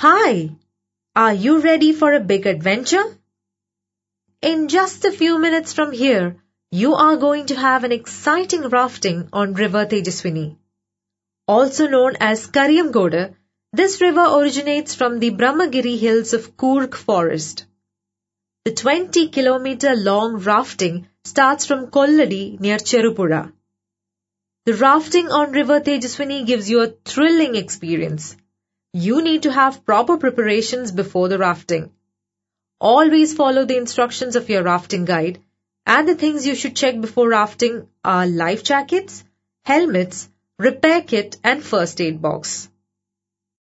Hi! Are you ready for a big adventure? In just a few minutes from here, you are going to have an exciting rafting on River Tejaswini. Also known as Kariyamgoda, this river originates from the Brahmagiri hills of Coorg forest. The 20-kilometer long rafting starts from Kolladi near Cherupura. The rafting on River Tejaswini gives you a thrilling experience. You need to have proper preparations before the rafting. Always follow the instructions of your rafting guide, and the things you should check before rafting are life jackets, helmets, repair kit and first aid box.